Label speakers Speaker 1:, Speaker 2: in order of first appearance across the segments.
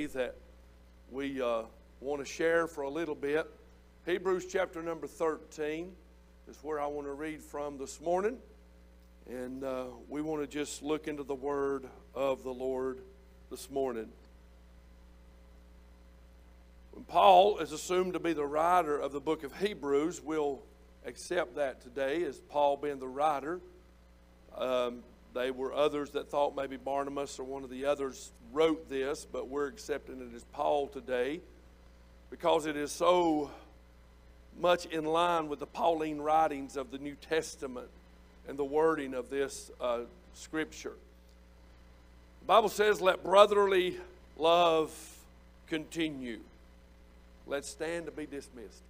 Speaker 1: that we want to share for a little bit. Hebrews chapter number 13 is where I want to read from this morning. And we want to just look into the word of the Lord this morning. When Paul is assumed to be the writer of the book of Hebrews, we'll accept that today as Paul being the writer. They were others that thought maybe Barnabas or one of the others wrote this, but we're accepting it as Paul today because it is so much in line with the Pauline writings of the New Testament and the wording of this scripture. The Bible says, let brotherly love continue. Let's stand to be dismissed.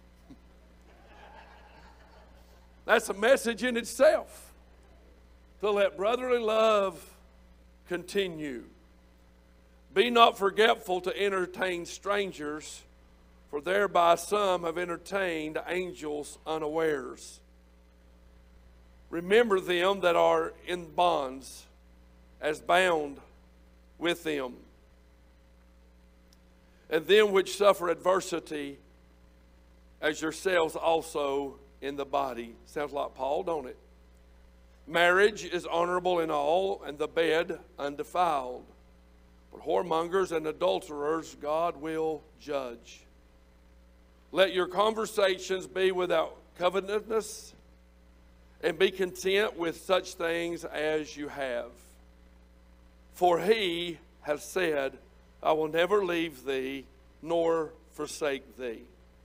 Speaker 1: That's a message in itself. To let brotherly love continue. Be not forgetful to entertain strangers, for thereby some have entertained angels unawares. Remember them that are in bonds, as bound with them, and them which suffer adversity, as yourselves also in the body. Sounds like Paul, don't it? Marriage is honorable in all, and the bed undefiled. But whoremongers and adulterers God will judge. Let your conversations be without covetousness, and be content with such things as you have. For he has said, I will never leave thee, nor forsake thee.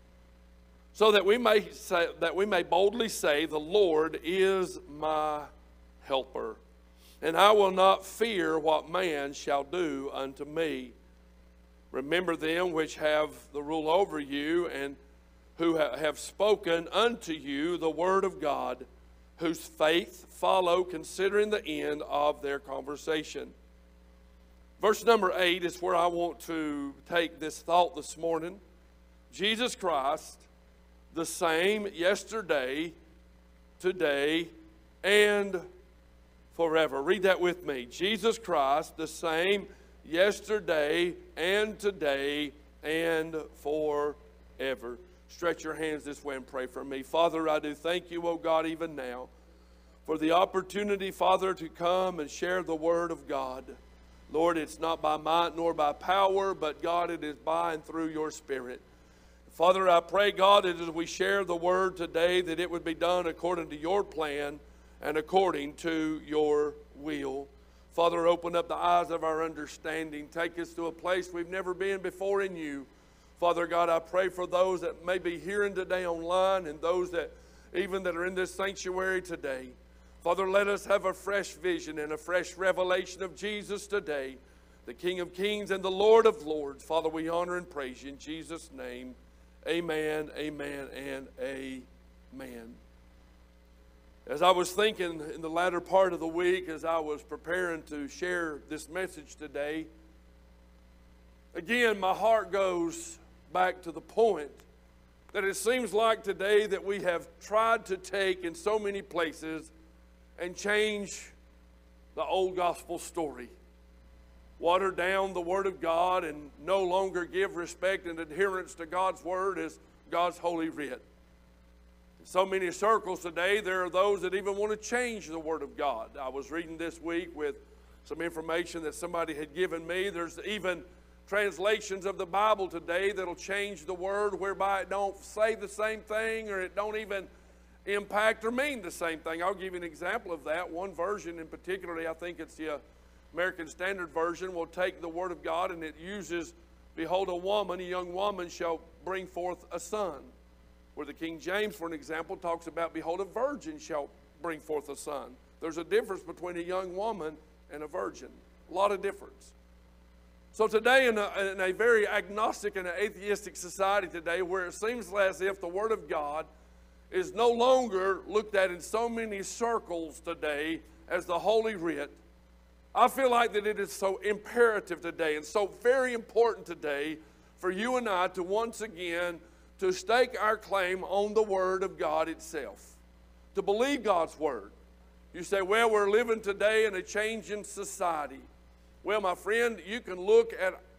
Speaker 1: So that we may boldly say, the Lord is my helper, and I will not fear what man shall do unto me. Remember them which have the rule over you, and who have spoken unto you the word of God, whose faith follow, considering the end of their conversation. Verse number 8 is where I want to take this thought this morning. Jesus Christ, the same yesterday, today, and forever. Read that with me. Jesus Christ, the same yesterday and today and forever. Stretch your hands this way and pray for me. Father, I do thank you, oh God, even now, for the opportunity, Father, to come and share the word of God. Lord, it's not by might nor by power, but God, it is by and through your Spirit. Father, I pray, God, that as we share the word today, that it would be done according to your plan and according to your will. Father, open up the eyes of our understanding. Take us to a place we've never been before in you. Father God, I pray for those that may be hearing today online and those that even that are in this sanctuary today. Father, let us have a fresh vision and a fresh revelation of Jesus today, the King of Kings and the Lord of Lords. Father, we honor and praise you in Jesus' name. Amen, amen, and amen. As I was thinking in the latter part of the week, as I was preparing to share this message today, again, my heart goes back to the point that it seems like today that we have tried to take in so many places and change the old gospel story. Water down the word of God and no longer give respect and adherence to God's word as God's holy writ. In so many circles today, there are those that even want to change the word of God. I was reading this week with some information that somebody had given me. There's even translations of the Bible today that'll change the word whereby it don't say the same thing or it don't even impact or mean the same thing. I'll give you an example of that. One version in particularly, I think it's the American Standard Version, will take the word of God and it uses, behold, a young woman shall bring forth a son. Where the King James, for an example, talks about, behold, a virgin shall bring forth a son. There's a difference between a young woman and a virgin. A lot of difference. So today in a very agnostic and atheistic society today, where it seems as if the word of God is no longer looked at in so many circles today as the Holy Writ, I feel like that it is so imperative today and so very important today for you and I to once again to stake our claim on the Word of God itself, to believe God's Word. You say, well, we're living today in a changing society. Well, my friend, you can look at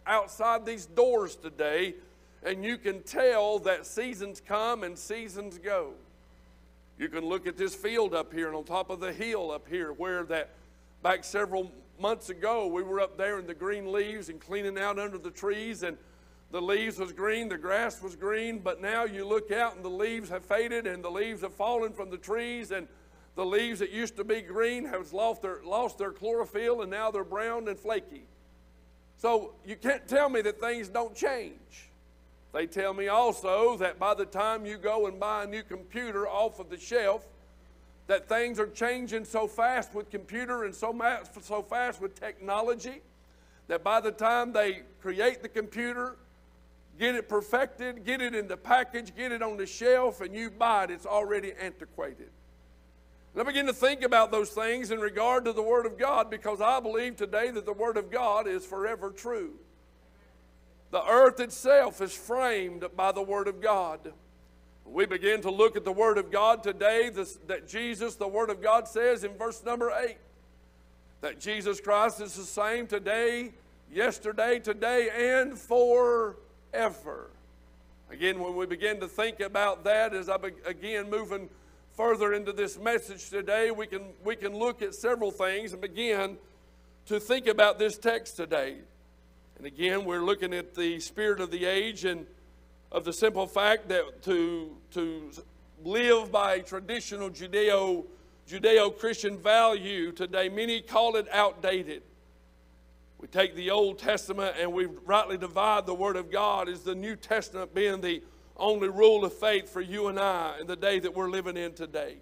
Speaker 1: outside these doors today, and you can tell that seasons come and seasons go. You can look at this field up here and on top of the hill up here where that back several months ago we were up there in the green leaves and cleaning out under the trees, and the leaves was green, the grass was green, but now you look out and the leaves have faded and the leaves have fallen from the trees, and the leaves that used to be green have lost their chlorophyll, and now they're brown and flaky. So you can't tell me that things don't change. They tell me also that by the time you go and buy a new computer off of the shelf, that things are changing so fast with computer and so fast with technology, that by the time they create the computer, get it perfected, get it in the package, get it on the shelf, and you buy it, it's already antiquated. And I begin to think about those things in regard to the Word of God, because I believe today that the Word of God is forever true. The earth itself is framed by the Word of God. We begin to look at the Word of God today, that Jesus, the Word of God says in verse number 8, that Jesus Christ is the same today, yesterday, today, and forever. Again, when we begin to think about that, as I again moving further into this message today, we can look at several things and begin to think about this text today. And again, we're looking at the spirit of the age and of the simple fact that to live by a traditional Judeo-Christian value today, many call it outdated. We take the Old Testament and we rightly divide the Word of God as the New Testament being the only rule of faith for you and I in the day that we're living in today.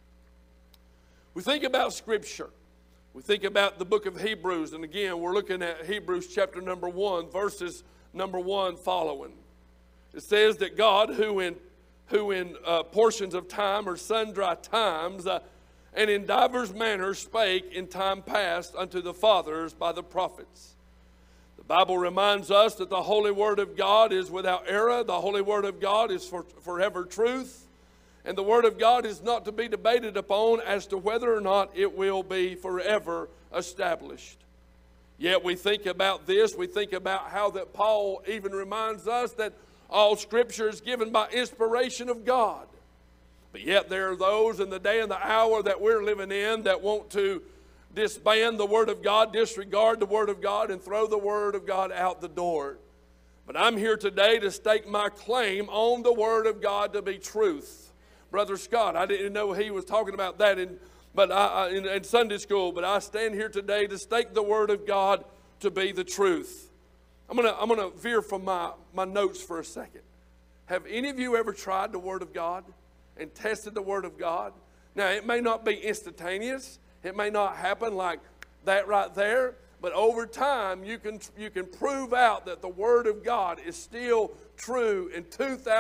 Speaker 1: We think about Scripture. We think about the book of Hebrews, and again, we're looking at Hebrews chapter number 1, verses number 1 following. It says that God, who in portions of time or sundry times, and in divers manners spake in time past unto the fathers by the prophets. The Bible reminds us that the Holy Word of God is without error. The Holy Word of God is forever truth. And the Word of God is not to be debated upon as to whether or not it will be forever established. Yet we think about this, we think about how that Paul even reminds us that all Scripture is given by inspiration of God. But yet there are those in the day and the hour that we're living in that want to disband the Word of God, disregard the Word of God, and throw the Word of God out the door. But I'm here today to stake my claim on the Word of God to be truth. Brother Scott, I didn't know he was talking about that in Sunday school, but I stand here today to stake the Word of God to be the truth. I'm gonna veer from my notes for a second. Have any of you ever tried the Word of God and tested the Word of God? Now, it may not be instantaneous. It may not happen like that right there. But over time, you can prove out that the Word of God is still true in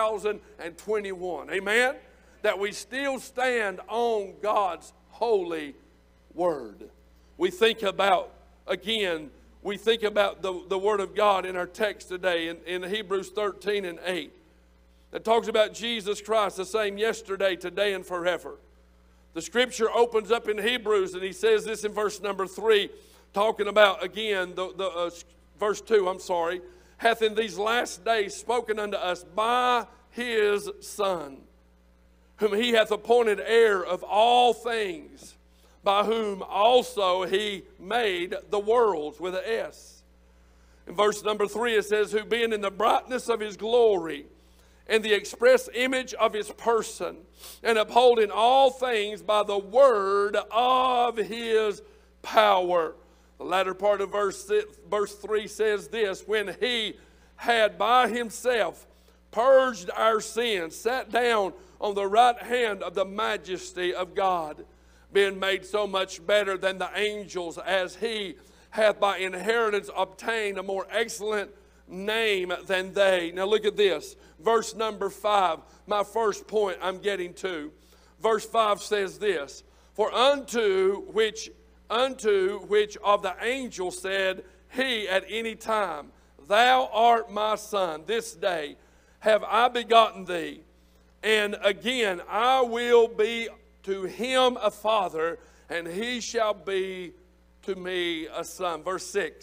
Speaker 1: 2021. Amen? That we still stand on God's holy Word. We think about, again, the Word of God in our text today in Hebrews 13 and 8. That talks about Jesus Christ, the same yesterday, today, and forever. The Scripture opens up in Hebrews, and he says this in verse number 3, talking about, again, verse 2, hath in these last days spoken unto us by his Son, whom he hath appointed heir of all things, by whom also he made the worlds, with an S. In verse number 3 it says, who being in the brightness of his glory, and the express image of his person, and upholding all things by the word of his power. The latter part of verse 3 says this, when he had by himself purged our sins, sat down on the right hand of the majesty of God, being made so much better than the angels, as he hath by inheritance obtained a more excellent name than they. Now look at this. Verse number 5, my first point I'm getting to. Verse 5 says this, for unto which of the angels said he at any time, thou art my son, this day have I begotten thee. And again, I will be to him a father, and he shall be to me a son. Verse 6,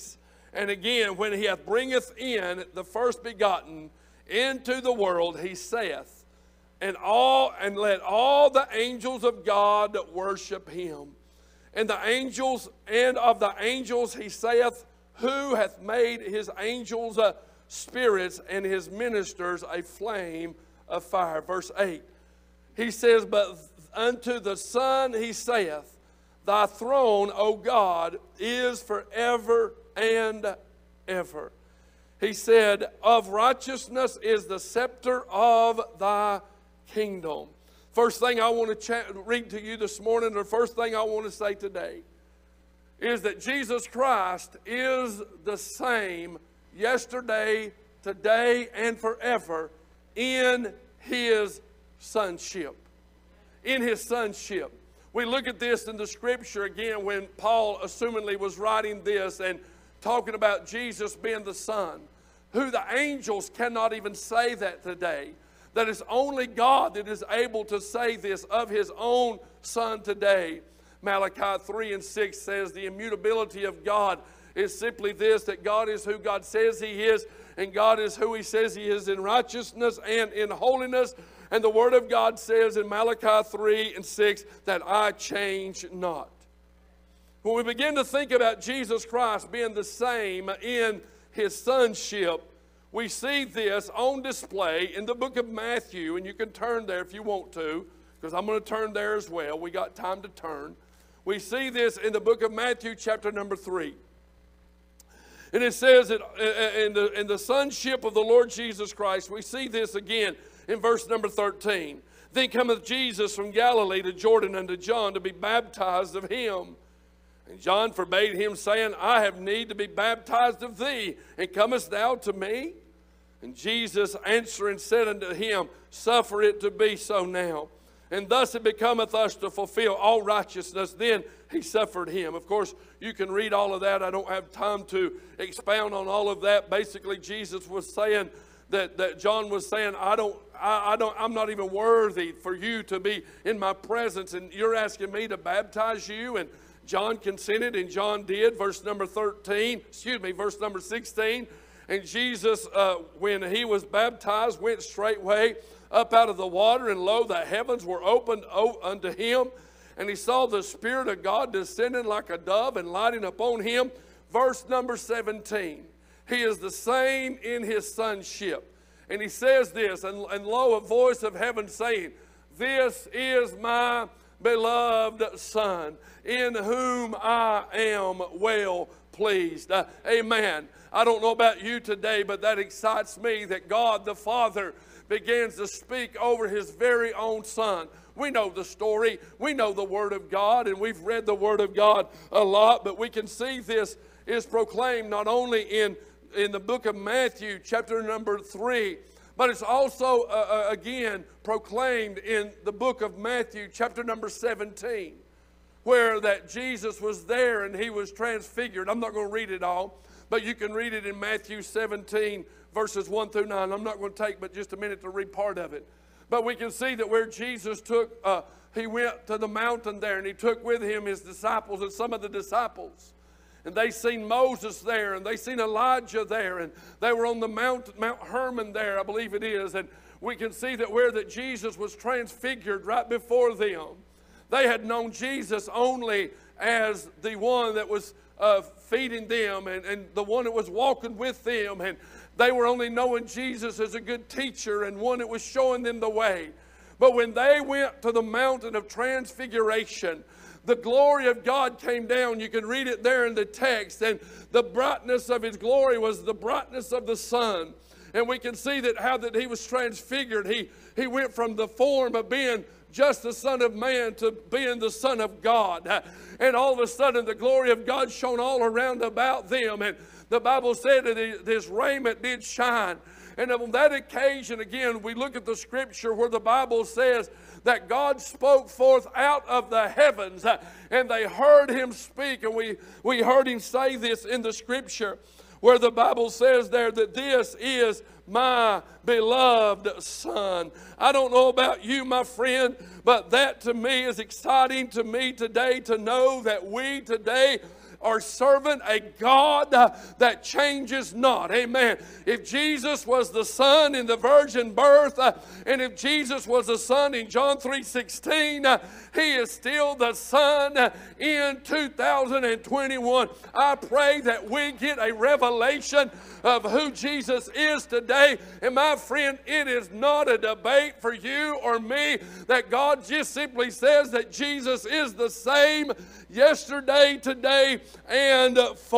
Speaker 1: And again, when he hath bringeth in the first begotten into the world, he saith, and let all the angels of God worship him. And the angels, and of the angels he saith, who hath made his angels spirits and his ministers a flame of fire. Verse 8, he says, but unto the Son he saith, thy throne, O God, is forever and ever. He said, of righteousness is the scepter of thy kingdom. First thing I want to read to you this morning, or first thing I want to say today, is that Jesus Christ is the same yesterday, today, and forever in his sonship. In his sonship. We look at this in the scripture again when Paul assumingly was writing this and talking about Jesus being the Son, who the angels cannot even say that today. That it's only God that is able to say this of his own Son today. Malachi 3 and 6 says the immutability of God is simply this, that God is who God says he is, and God is who he says he is in righteousness and in holiness. And the Word of God says in Malachi 3 and 6 that I change not. When we begin to think about Jesus Christ being the same in his sonship, we see this on display in the book of Matthew, and you can turn there if you want to, because I'm going to turn there as well. We got time to turn. We see this in the book of Matthew, chapter number 3. And it says that in the sonship of the Lord Jesus Christ, we see this again in verse number 13. Then cometh Jesus from Galilee to Jordan unto John to be baptized of him. And John forbade him, saying, I have need to be baptized of thee, and comest thou to me? And Jesus answering said unto him, suffer it to be so now. And thus it becometh us to fulfill all righteousness. Then he suffered him. Of course, you can read all of that. I don't have time to expound on all of that. Basically, Jesus was saying that John was saying, I'm not even worthy for you to be in my presence, and you're asking me to baptize you. And John consented, and John did. Verse number 16. And Jesus, when he was baptized, went straightway up out of the water, and lo, the heavens were opened unto him. And he saw the Spirit of God descending like a dove and lighting upon him. Verse number 17. He is the same in his sonship. And he says this, and lo, a voice of heaven saying, this is my beloved Son, in whom I am well pleased. Amen. I don't know about you today, but that excites me that God the Father begins to speak over his very own Son. We know the story. We know the Word of God, and we've read the Word of God a lot, but we can see this is proclaimed not only in the book of Matthew, chapter number 3, but it's also, again, proclaimed in the book of Matthew, chapter number 17, where that Jesus was there and he was transfigured. I'm not going to read it all, but you can read it in Matthew 17, verses 1 through 9. I'm not going to take but just a minute to read part of it. But we can see that where Jesus he went to the mountain there, and he took with him his disciples and some of the disciples. And they seen Moses there, and they seen Elijah there, and they were on the Mount Hermon there, I believe it is. And we can see that where that Jesus was transfigured right before them. They had known Jesus only as the one that was feeding them and the one that was walking with them. And they were only knowing Jesus as a good teacher and one that was showing them the way. But when they went to the mountain of transfiguration, the glory of God came down. You can read it there in the text. And the brightness of his glory was the brightness of the sun. And we can see that how that he was transfigured. He went from the form of being just the Son of Man to being the Son of God. And all of a sudden the glory of God shone all around about them. And the Bible said that his raiment did shine. And on that occasion, again, we look at the scripture where the Bible says that God spoke forth out of the heavens, and they heard him speak. And we heard him say this in the scripture where the Bible says there that this is my beloved Son. I don't know about you, my friend, but that to me is exciting to me today to know that we today are serving a God that changes not. Amen. If Jesus was the Son in the virgin birth, and if Jesus was the Son in John 3:16, He is still the Son in 2021. I pray that we get a revelation of who Jesus is today. And my friend, it is not a debate for you or me that God just simply says that Jesus is the same yesterday, today, and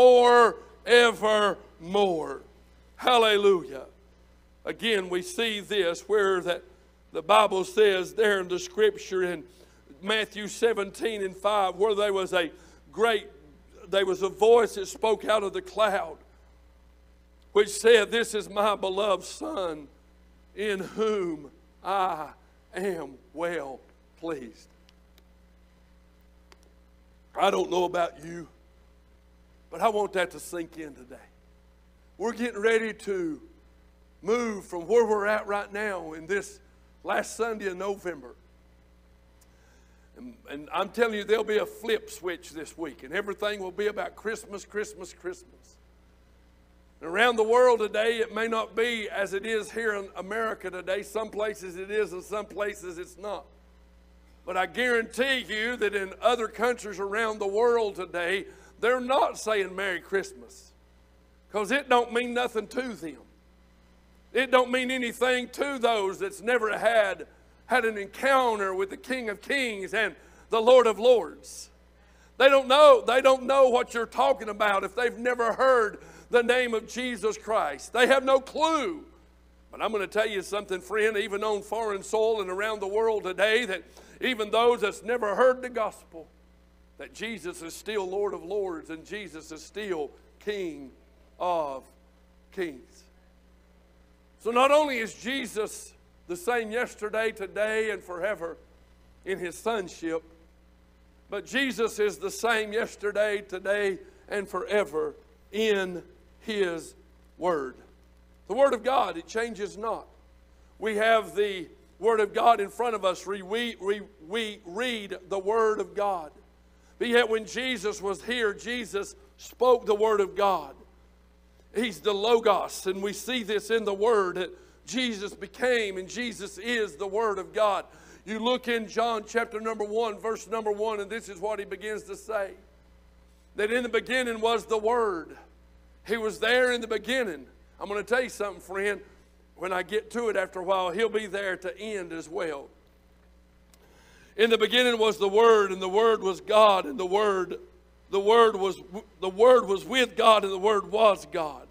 Speaker 1: forevermore. Hallelujah. Again, we see this where that the Bible says there in the scripture in Matthew 17:5, where there was a voice that spoke out of the cloud, which said, "This is my beloved Son, in whom I am well pleased." I don't know about you, but I want that to sink in today. We're getting ready to move from where we're at right now in this last Sunday in November. And I'm telling you, there'll be a flip switch this week, and everything will be about Christmas, Christmas, Christmas. And around the world today, it may not be as it is here in America today. Some places it is, and some places it's not. But I guarantee you that in other countries around the world today, they're not saying Merry Christmas, because it don't mean nothing to them. It don't mean anything to those that's never had an encounter with the King of Kings and the Lord of Lords. They don't know what you're talking about if they've never heard the name of Jesus Christ. They have no clue. But I'm going to tell you something, friend, even on foreign soil and around the world today, that even those that's never heard the gospel, that Jesus is still Lord of Lords and Jesus is still King of Kings. So not only is Jesus the same yesterday, today, and forever in His sonship, but Jesus is the same yesterday, today, and forever in His Word. The Word of God, it changes not. We have the Word of God in front of us. We read the Word of God. But yet when Jesus was here, Jesus spoke the Word of God. He's the Logos, and we see this in the Word that Jesus became, and Jesus is the Word of God. You look in John chapter number 1, verse number 1, and this is what He begins to say. That in the beginning was the Word. He was there in the beginning. I'm going to tell you something, friend. When I get to it after a while, He'll be there to end as well. In the beginning was the Word, and the Word was God, and the Word was with God, and the Word was God.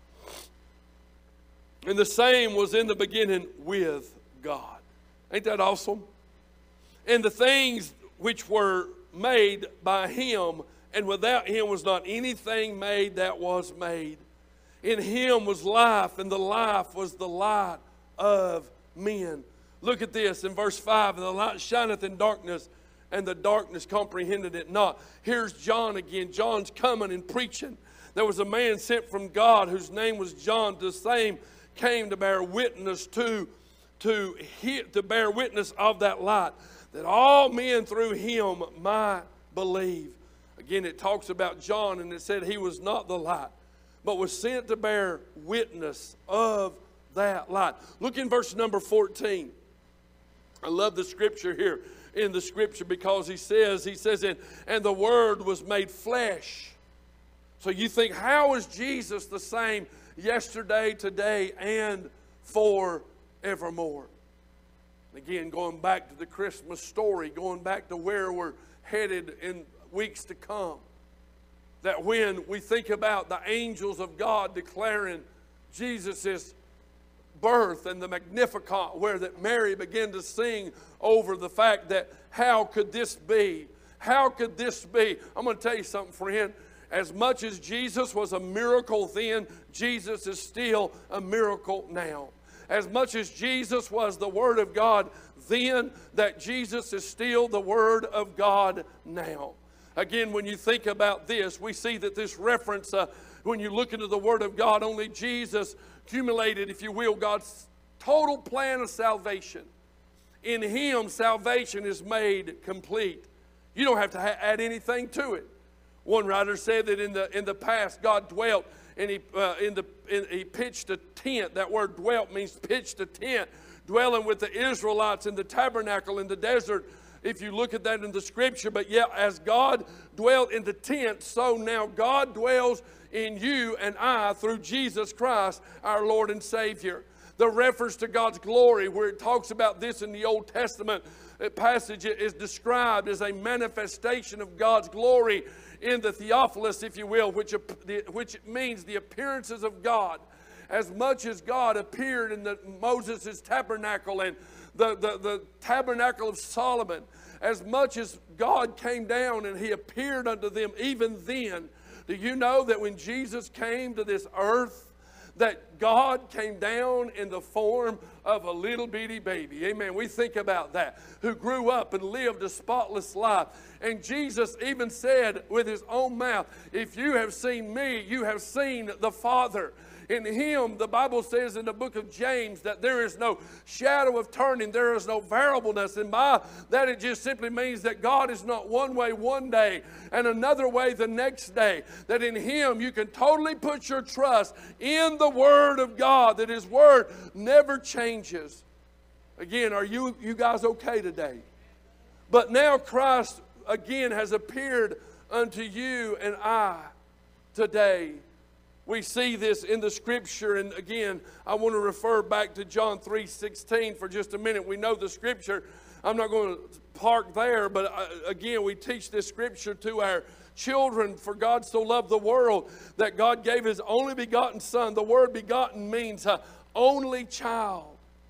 Speaker 1: And the same was in the beginning with God. Ain't that awesome? And the things which were made by Him, and without Him was not anything made that was made. In Him was life, and the life was the light of men. Look at this in verse 5. And the light shineth in darkness, and the darkness comprehended it not. Here's John again. John's coming and preaching. There was a man sent from God whose name was John. The same came to bear witness to bear witness of that light, that all men through him might believe. Again, it talks about John, and it said he was not the light, but was sent to bear witness of that light. Look in verse number 14. I love the scripture here in the scripture, because he says, and the Word was made flesh. So you think, how is Jesus the same yesterday, today, and forevermore? Again, going back to the Christmas story, going back to where we're headed in weeks to come, that when we think about the angels of God declaring Jesus' birth and the Magnificat, where that Mary began to sing over the fact that how could this be? How could this be? I'm going to tell you something, friend. As much as Jesus was a miracle then, Jesus is still a miracle now. As much as Jesus was the Word of God then, that Jesus is still the Word of God now. Again, when you think about this, we see that this reference, when you look into the Word of God, only Jesus accumulated, if you will, God's total plan of salvation. In Him, salvation is made complete. You don't have to add anything to it. One writer said that in the past God dwelt and he pitched a tent. That word dwelt means pitched a tent, dwelling with the Israelites in the tabernacle in the desert. If you look at that in the scripture, but yet as God dwelt in the tent, so now God dwells in you and I through Jesus Christ, our Lord and Savior. The reference to God's glory, where it talks about this in the Old Testament passage, is described as a manifestation of God's glory in the Theophilus, if you will, which means the appearances of God. As much as God appeared in Moses' tabernacle and the tabernacle of Solomon, as much as God came down and he appeared unto them even then, do you know that when Jesus came to this earth, that God came down in the form of a little bitty baby? Amen. We think about that. Who grew up and lived a spotless life. And Jesus even said with his own mouth, if you have seen me, you have seen the Father. In him, the Bible says in the book of James that there is no shadow of turning, there is no variableness. And by that it just simply means that God is not one way one day and another way the next day. That in him you can totally put your trust in the Word of God, that his Word never changes. Again, are you guys okay today? But now Christ again has appeared unto you and I today. We see this in the scripture, and again, I want to refer back to John 3:16 for just a minute. We know the scripture. I'm not going to park there, but again, we teach this scripture to our children. For God so loved the world that God gave his only begotten Son. The word begotten means only child.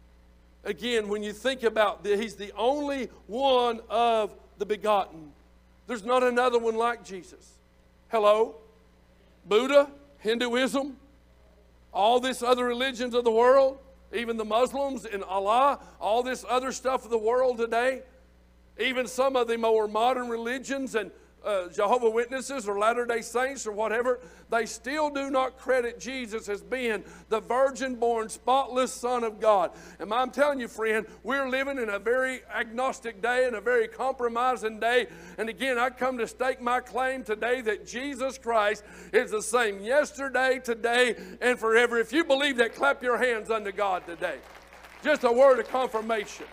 Speaker 1: Again, when you think about this, he's the only one of the begotten. There's not another one like Jesus. Hello? Buddha? Hinduism, all this other religions of the world, even the Muslims and Allah, all this other stuff of the world today, even some of the more modern religions and Jehovah's Witnesses or Latter-day Saints or whatever, they still do not credit Jesus as being the virgin-born, spotless Son of God. And I'm telling you, friend, we're living in a very agnostic day and a very compromising day. And again, I come to stake my claim today that Jesus Christ is the same yesterday, today, and forever. If you believe that, clap your hands unto God today. Just a word of confirmation.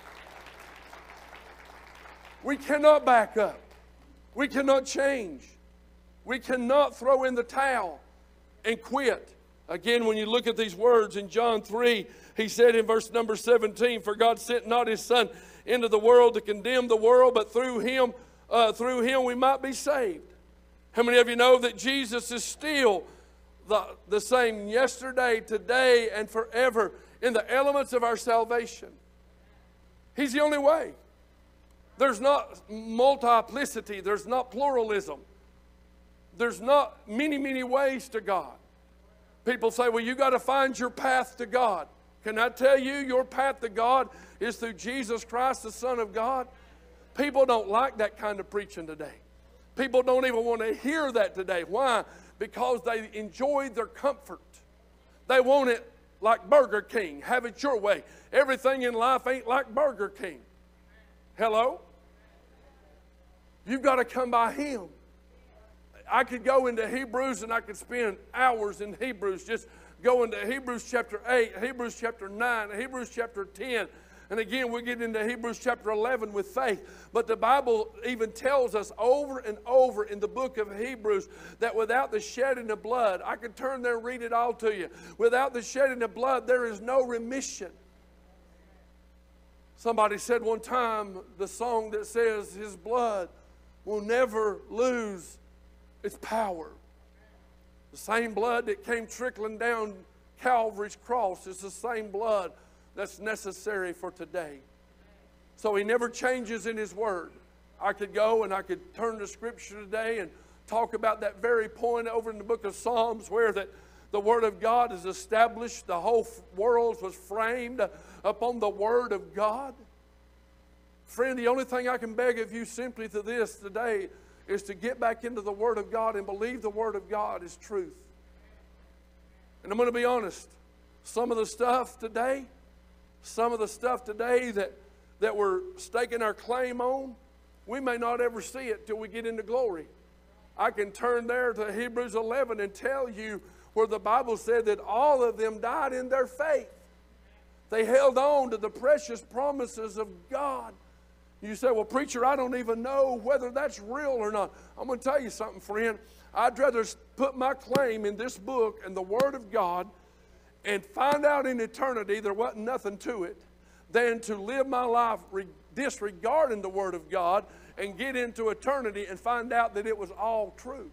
Speaker 1: We cannot back up. We cannot change. We cannot throw in the towel and quit. Again, when you look at these words in John 3, he said in verse number 17, for God sent not his Son into the world to condemn the world, but through him we might be saved. How many of you know that Jesus is still the same yesterday, today, and forever in the elements of our salvation? He's the only way. There's not multiplicity. There's not pluralism. There's not many, many ways to God. People say, well, you got to find your path to God. Can I tell you, your path to God is through Jesus Christ, the Son of God? People don't like that kind of preaching today. People don't even want to hear that today. Why? Because they enjoy their comfort. They want it like Burger King. Have it your way. Everything in life ain't like Burger King. Hello? You've got to come by him. I could go into Hebrews and I could spend hours in Hebrews. Just go into Hebrews chapter 8, Hebrews chapter 9, Hebrews chapter 10. And again, we get into Hebrews chapter 11 with faith. But the Bible even tells us over and over in the book of Hebrews that without the shedding of blood, I could turn there and read it all to you. Without the shedding of blood, there is no remission. Somebody said one time the song that says his blood will never lose its power. The same blood that came trickling down Calvary's cross is the same blood that's necessary for today. So he never changes in his word. I could go and I could turn to scripture today and talk about that very point over in the book of Psalms where that the word of God is established. The whole world was framed upon the word of God. Friend, the only thing I can beg of you simply to this today is to get back into the word of God and believe the word of God is truth. And I'm going to be honest, some of the stuff today that we're staking our claim on, we may not ever see it till we get into glory. I can turn there to Hebrews 11 and tell you where the Bible said that all of them died in their faith. They held on to the precious promises of God. You say, well, preacher, I don't even know whether that's real or not. I'm going to tell you something, friend. I'd rather put my claim in this book and the Word of God and find out in eternity there wasn't nothing to it than to live my life disregarding the Word of God and get into eternity and find out that it was all true.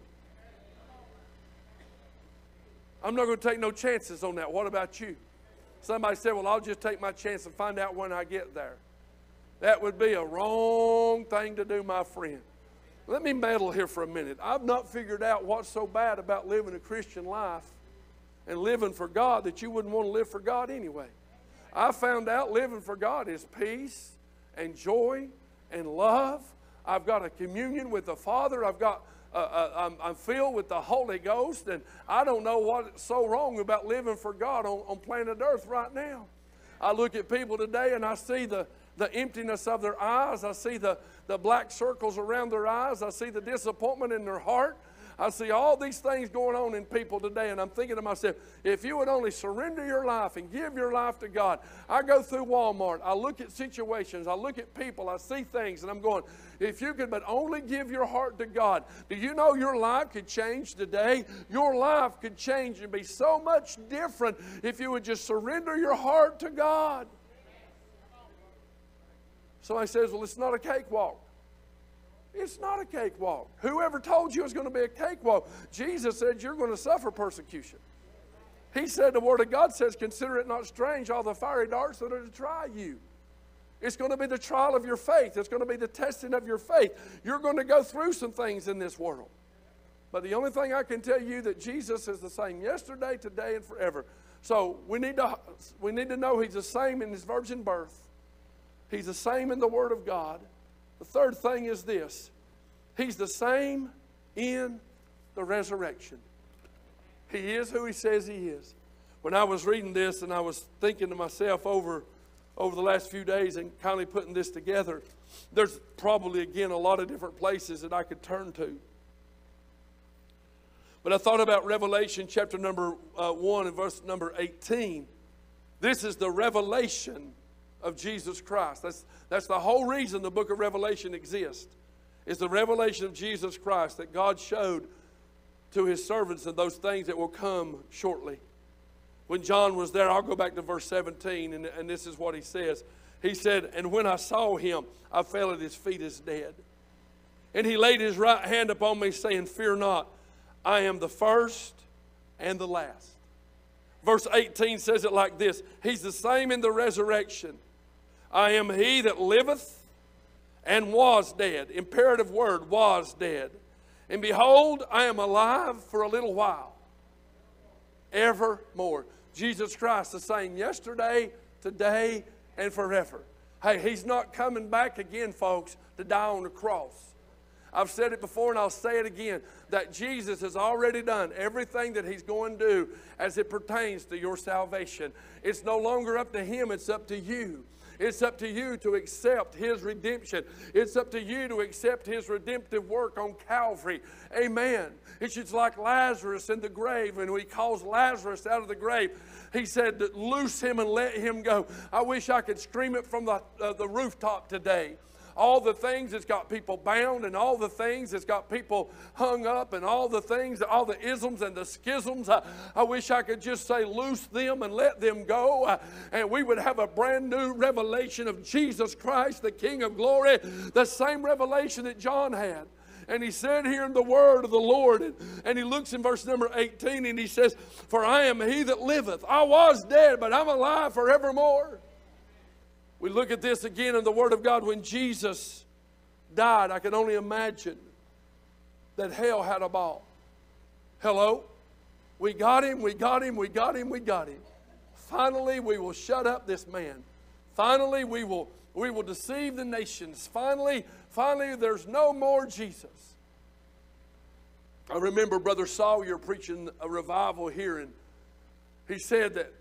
Speaker 1: I'm not going to take no chances on that. What about you? Somebody said, well, I'll just take my chance and find out when I get there. That would be a wrong thing to do, my friend. Let me meddle here for a minute. I've not figured out what's so bad about living a Christian life and living for God that you wouldn't want to live for God anyway. I found out living for God is peace and joy and love. I've got a communion with the Father. I'm filled with the Holy Ghost, and I don't know what's so wrong about living for God on planet Earth right now. I look at people today and I see the emptiness of their eyes. I see the black circles around their eyes. I see the disappointment in their heart. I see all these things going on in people today, and I'm thinking to myself, if you would only surrender your life and give your life to God. I go through Walmart. I look at situations. I look at people. I see things, and I'm going, if you could but only give your heart to God. Do you know your life could change today? Your life could change and be so much different if you would just surrender your heart to God. Somebody says, well, it's not a cakewalk. It's not a cakewalk. Whoever told you it's going to be a cakewalk? Jesus said you're going to suffer persecution. He said, the Word of God says, consider it not strange, all the fiery darts that are to try you. It's going to be the trial of your faith. It's going to be the testing of your faith. You're going to go through some things in this world. But the only thing I can tell you that Jesus is the same yesterday, today, and forever. So we need to know He's the same in His virgin birth. He's the same in the Word of God. The third thing is this. He's the same in the resurrection. He is who He says He is. When I was reading this and I was thinking to myself over the last few days and kind of putting this together, there's probably, again, a lot of different places that I could turn to. But I thought about Revelation chapter number 1 and verse number 18. This is the revelation of Jesus Christ. That's the whole reason the book of Revelation exists. Is the revelation of Jesus Christ that God showed to His servants and those things that will come shortly. When John was there, I'll go back to verse 17, and this is what he says. He said, and when I saw Him, I fell at His feet as dead. And He laid His right hand upon me, saying, fear not, I am the first and the last. Verse 18 says it like this. He's the same in the resurrection. I am He that liveth and was dead. Imperative word, was dead. And behold, I am alive for a little while. Evermore. Jesus Christ the same yesterday, today, and forever. Hey, He's not coming back again, folks, to die on the cross. I've said it before and I'll say it again, that Jesus has already done everything that He's going to do as it pertains to your salvation. It's no longer up to Him, it's up to you. It's up to you to accept His redemption. It's up to you to accept His redemptive work on Calvary. Amen. It's just like Lazarus in the grave. When He calls Lazarus out of the grave, He said, loose him and let him go. I wish I could scream it from the rooftop today. All the things that's got people bound, and all the things that's got people hung up, and all the things, all the isms and the schisms. I wish I could just say loose them and let them go, and we would have a brand new revelation of Jesus Christ, the King of glory, the same revelation that John had. And he said here in the word of the Lord, and he looks in verse number 18, and he says, for I am He that liveth. I was dead, but I'm alive forevermore. We look at this again in the Word of God. When Jesus died, I can only imagine that hell had a ball. Hello? We got Him, we got Him, we got Him, we got Him. Finally, we will shut up this man. Finally, we will deceive the nations. Finally, there's no more Jesus. I remember Brother Sawyer preaching a revival here, and he said that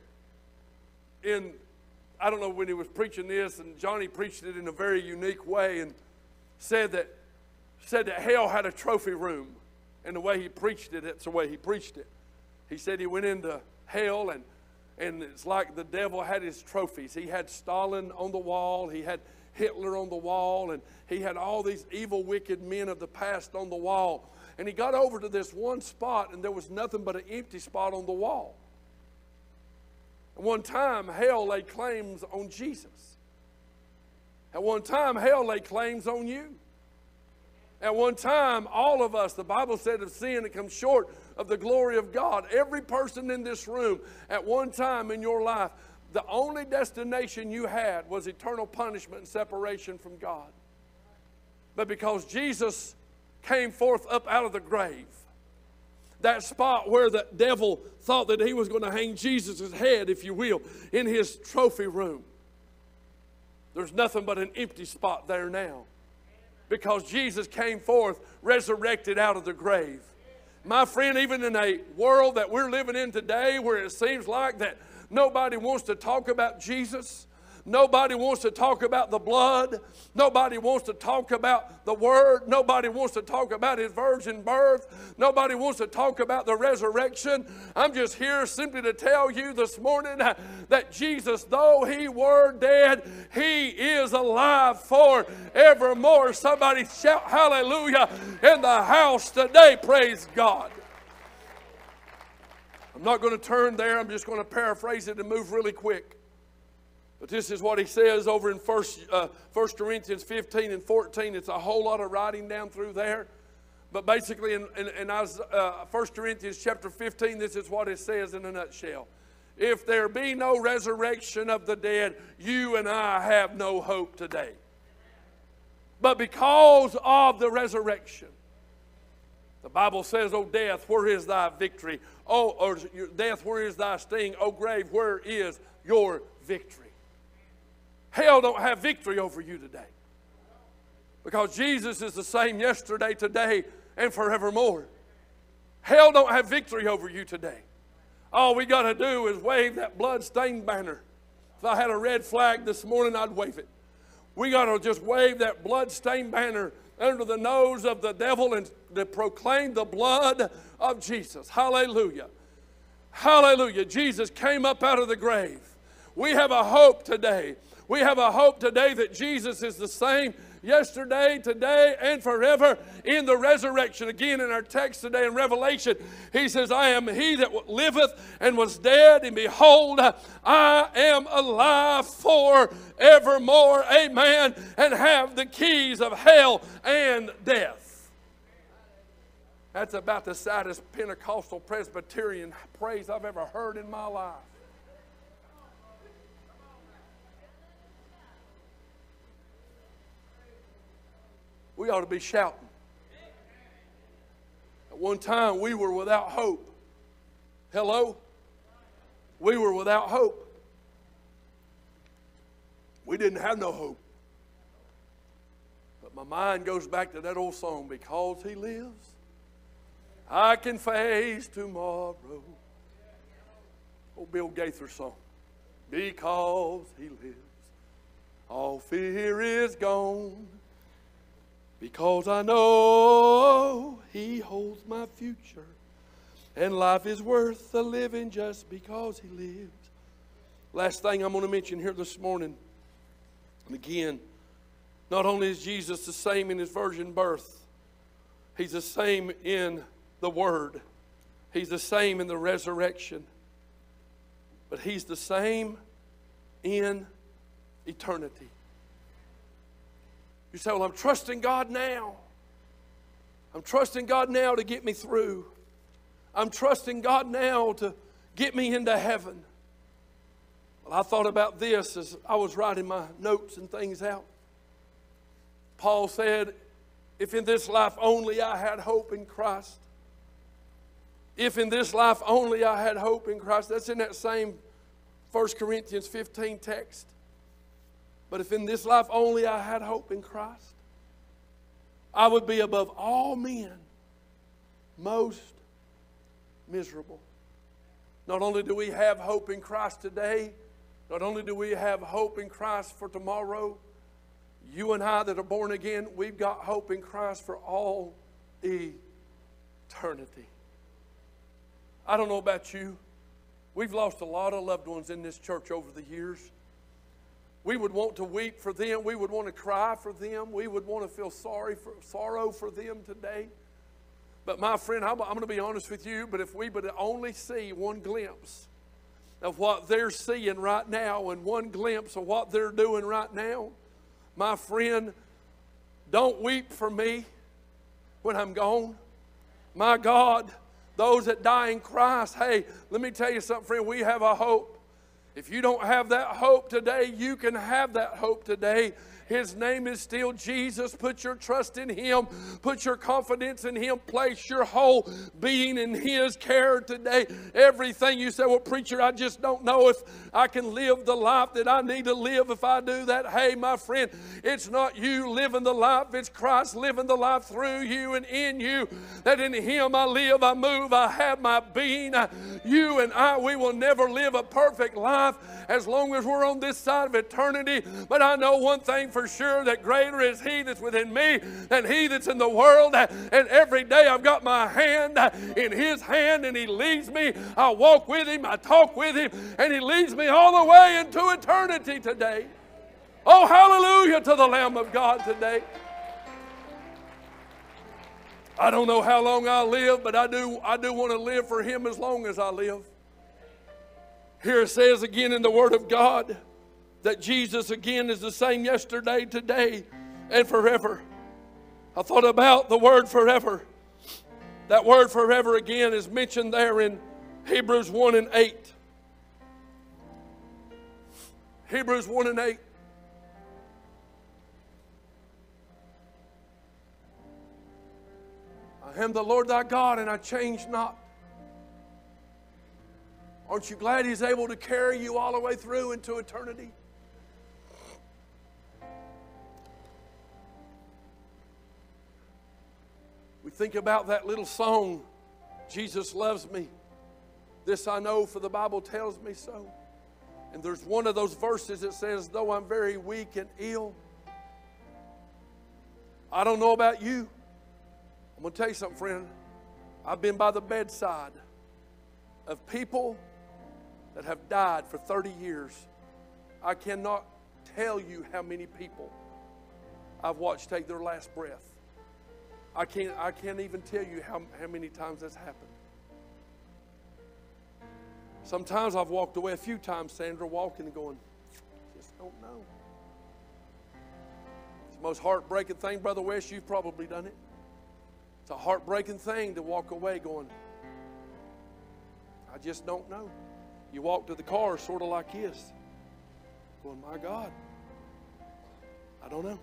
Speaker 1: I don't know when he was preaching this, and Johnny preached it in a very unique way, and said that hell had a trophy room And the way he preached it, that's the way he preached it. He said he went into hell, and it's like the devil had his trophies. He had Stalin on the wall. He had Hitler on the wall. And he had all these evil, wicked men of the past on the wall. And he got over to this one spot, and there was nothing but an empty spot on the wall. At one time, hell laid claims on Jesus. At one time, hell laid claims on you. At one time, all of us, the Bible said, have sinned and come short of the glory of God. Every person in this room, at one time in your life, the only destination you had was eternal punishment and separation from God. But because Jesus came forth up out of the grave, that spot where the devil thought that he was going to hang Jesus' head, if you will, in his trophy room, there's nothing but an empty spot there now. Because Jesus came forth, resurrected out of the grave. My friend, even in a world that we're living in today where it seems like that nobody wants to talk about Jesus, nobody wants to talk about the blood, nobody wants to talk about the Word, nobody wants to talk about His virgin birth, nobody wants to talk about the resurrection. I'm just here simply to tell you this morning that Jesus, though He were dead, He is alive forevermore. Somebody shout hallelujah in the house today. Praise God. I'm not going to turn there. I'm just going to paraphrase it and move really quick. But this is what he says over in 1 Corinthians 15 and 14. It's a whole lot of writing down through there. But basically in 1 Corinthians chapter 15, this is what it says in a nutshell. If there be no resurrection of the dead, you and I have no hope today. But because of the resurrection, the Bible says, O death, where is thy victory? Or death, where is thy sting? O grave, where is your victory? Hell don't have victory over you today. Because Jesus is the same yesterday, today, and forevermore. Hell don't have victory over you today. All we got to do is wave that blood-stained banner. If I had a red flag this morning, I'd wave it. We got to just wave that blood-stained banner under the nose of the devil and to proclaim the blood of Jesus. Hallelujah. Hallelujah. Jesus came up out of the grave. We have a hope today. We have a hope today that Jesus is the same yesterday, today, and forever in the resurrection. Again, in our text today in Revelation, he says, I am he that liveth and was dead, and behold, I am alive forevermore. Amen. And have the keys of hell and death. That's about the saddest Pentecostal Presbyterian praise I've ever heard in my life. We ought to be shouting. At one time, we were without hope. Hello? We were without hope. We didn't have no hope. But my mind goes back to that old song, because He lives, I can face tomorrow. Old Bill Gaither song. Because He lives, all fear is gone. Because I know He holds my future, and life is worth the living just because He lives. Last thing I'm going to mention here this morning, and again, not only is Jesus the same in His virgin birth, He's the same in the Word. He's the same in the resurrection. But He's the same in eternity. You say, well, I'm trusting God now. I'm trusting God now to get me through. I'm trusting God now to get me into heaven. Well, I thought about this as I was writing my notes and things out. Paul said, if in this life only I had hope in Christ. If in this life only I had hope in Christ. That's in that same 1 Corinthians 15 text. But if in this life only I had hope in Christ, I would be above all men most miserable. Not only do we have hope in Christ today, not only do we have hope in Christ for tomorrow, you and I that are born again, we've got hope in Christ for all eternity. eternity. I don't know about you. We've lost a lot of loved ones in this church over the years. We would want to weep for them. We would want to cry for them. We would want to feel sorrow for them today. But my friend, I'm going to be honest with you, but if we would only see one glimpse of what they're seeing right now and one glimpse of what they're doing right now, my friend, don't weep for me when I'm gone. My God, those that die in Christ, hey, let me tell you something, friend, we have a hope. If you don't have that hope today, you can have that hope today. His name is still Jesus. Put your trust in Him. Put your confidence in Him. Place your whole being in His care today. Everything you say, well, preacher, I just don't know if I can live the life that I need to live if I do that. Hey, my friend, it's not you living the life. It's Christ living the life through you and in you. That in Him I live, I move, I have my being. You and I, we will never live a perfect life as long as we're on this side of eternity. But I know one thing for sure, that greater is He that's within me than he that's in the world. And every day I've got my hand in His hand, and He leads me. I walk with Him, I talk with Him, and He leads me all the way into eternity today. Oh, hallelujah to the Lamb of God today. I don't know how long I'll live, but I do want to live for Him as long as I live. Here it says again in the Word of God that Jesus again is the same yesterday, today, and forever. I thought about the word forever. That word forever again is mentioned there in Hebrews 1 and 8. Hebrews 1 and 8. I am the Lord thy God, and I change not. Aren't you glad He's able to carry you all the way through into eternity? We think about that little song, Jesus loves me. This I know, for the Bible tells me so. And there's one of those verses that says, though I'm very weak and ill. I don't know about you. I'm going to tell you something, friend. I've been by the bedside of people that have died for 30 years. I cannot tell you how many people I've watched take their last breath. I can't even tell you how many times that's happened. Sometimes I've walked away a few times, Sandra, walking and going, just don't know. It's the most heartbreaking thing, Brother West, you've probably done it. It's a heartbreaking thing to walk away going, I just don't know. You walk to the car sort of like this, going, my God, I don't know.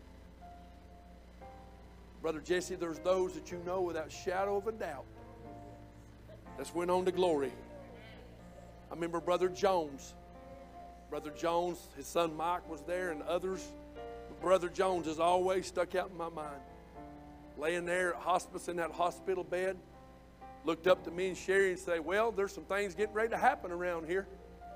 Speaker 1: Brother Jesse, there's those that you know without shadow of a doubt that's went on to glory. I remember Brother Jones. Brother Jones, his son Mike was there, and others. Brother Jones has always stuck out in my mind. Laying there at hospice in that hospital bed, looked up to me and Sherry and said, well, there's some things getting ready to happen around here.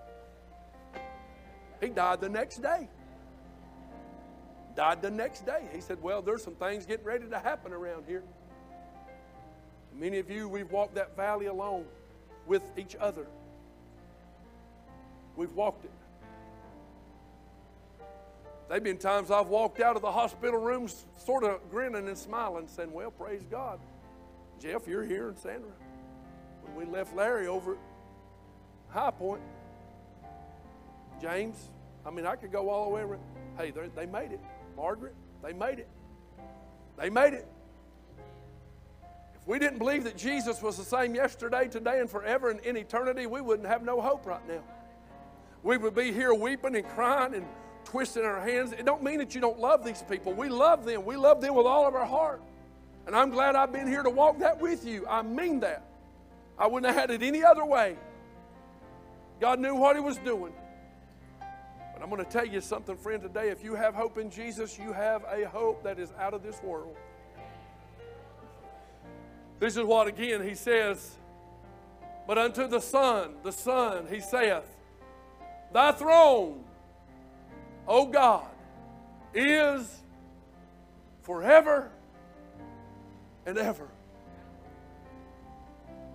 Speaker 1: He died the next day. Died the next day. He said, well, there's some things getting ready to happen around here. Many of you, we've walked that valley alone with each other. We've walked it. There've been times I've walked out of the hospital rooms sort of grinning and smiling, saying, well, praise God. Jeff, you're here, and Sandra. When we left Larry over at High Point, James, I mean, I could go all the way around. Hey, they made it. Margaret, they made it. They made it. If we didn't believe that Jesus was the same yesterday, today, and forever, and in eternity, we wouldn't have no hope right now. We would be here weeping and crying and twisting our hands. It don't mean that you don't love these people. We love them. We love them with all of our heart. And I'm glad I've been here to walk that with you. I mean that. I wouldn't have had it any other way. God knew what He was doing. But I'm going to tell you something, friend, today. If you have hope in Jesus, you have a hope that is out of this world. This is what, again, He says, but unto the Son, He saith, thy throne, O God, is forever and ever.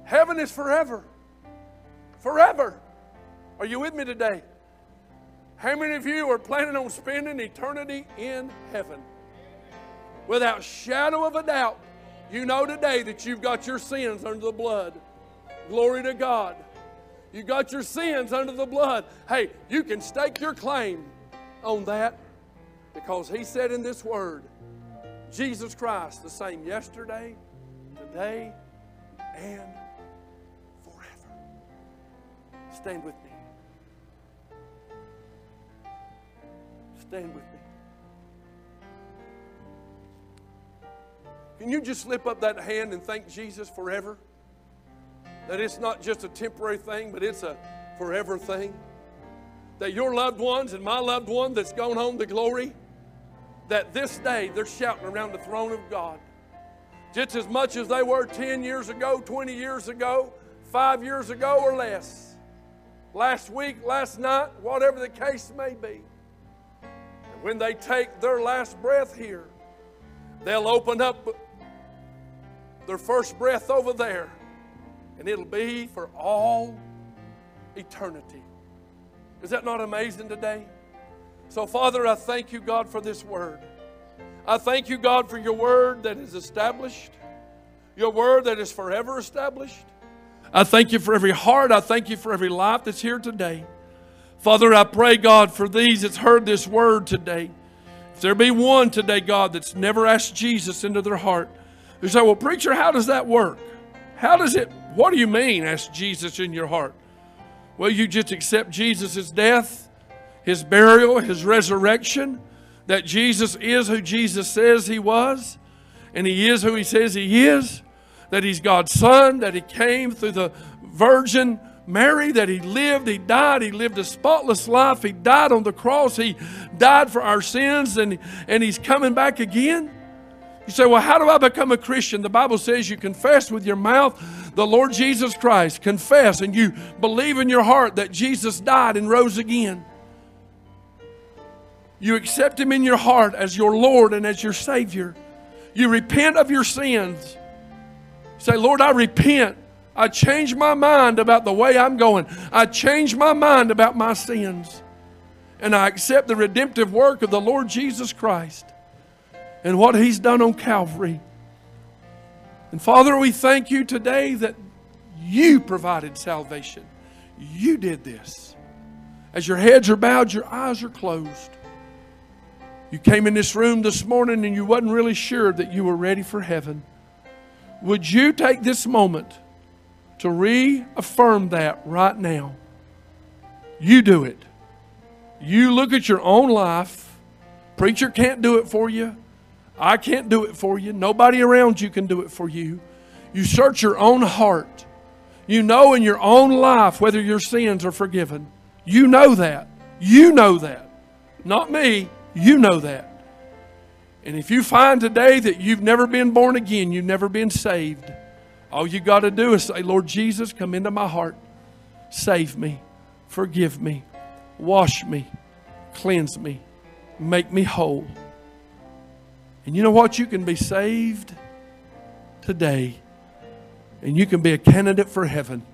Speaker 1: Heaven is forever. Forever. Are you with me today? How many of you are planning on spending eternity in heaven? Without shadow of a doubt, you know today that you've got your sins under the blood. Glory to God. You got your sins under the blood. Hey, you can stake your claim on that because He said in this word, Jesus Christ, the same yesterday, today, and forever. Stand with me. Stand with me. Can you just slip up that hand and thank Jesus forever? That it's not just a temporary thing, but it's a forever thing. That your loved ones and my loved one that's gone home to glory, that this day they're shouting around the throne of God. Just as much as they were 10 years ago, 20 years ago, 5 years ago or less. Last week, last night, whatever the case may be. And when they take their last breath here, they'll open up their first breath over there, and it'll be for all eternity. Is that not amazing today? So, Father, I thank you, God, for this word. I thank you, God, for your word that is established, your word that is forever established. I thank you for every heart. I thank you for every life that's here today. Father, I pray, God, for these that's heard this word today. If there be one today, God, that's never asked Jesus into their heart, you say, well, preacher, how does that work? How does it, what do you mean, ask Jesus in your heart? Well, you just accept Jesus' death, His burial, His resurrection, that Jesus is who Jesus says He was, and He is who He says He is, that He's God's Son, that He came through the Virgin Mary, that He lived, He died, He lived a spotless life, He died on the cross, He died for our sins, and He's coming back again. You say, well, how do I become a Christian? The Bible says you confess with your mouth the Lord Jesus Christ. Confess, and you believe in your heart that Jesus died and rose again. You accept Him in your heart as your Lord and as your Savior. You repent of your sins. Say, Lord, I repent. I change my mind about the way I'm going. I change my mind about my sins. And I accept the redemptive work of the Lord Jesus Christ and what He's done on Calvary. And Father, we thank you today that you provided salvation. You did this. As your heads are bowed, your eyes are closed. You came in this room this morning and you wasn't really sure that you were ready for heaven. Would you take this moment to reaffirm that right now? You do it. You look at your own life. Preacher can't do it for you. I can't do it for you. Nobody around you can do it for you. You search your own heart. You know in your own life whether your sins are forgiven. You know that. You know that. Not me. You know that. And if you find today that you've never been born again, you've never been saved, all you got to do is say, Lord Jesus, come into my heart. Save me. Forgive me. Wash me. Cleanse me. Make me whole. And you know what? You can be saved today. And you can be a candidate for heaven.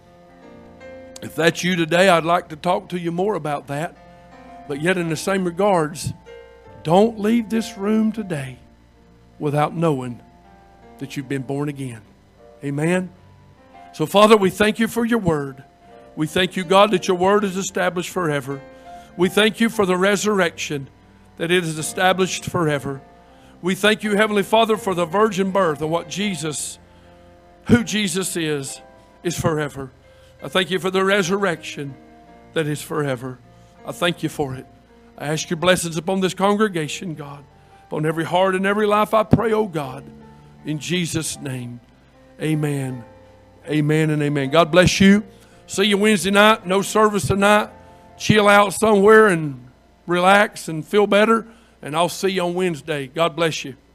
Speaker 1: If that's you today, I'd like to talk to you more about that. But yet in the same regards, don't leave this room today without knowing that you've been born again. Amen? So Father, we thank you for your word. We thank you, God, that your word is established forever. We thank you for the resurrection, that it is established forever. We thank you, Heavenly Father, for the virgin birth and what Jesus, who Jesus is forever. I thank you for the resurrection that is forever. I thank you for it. I ask your blessings upon this congregation, God, upon every heart and every life. I pray, oh God, in Jesus' name, amen. Amen and amen. God bless you. See you Wednesday night. No service tonight. Chill out somewhere and relax and feel better. And I'll see you on Wednesday. God bless you.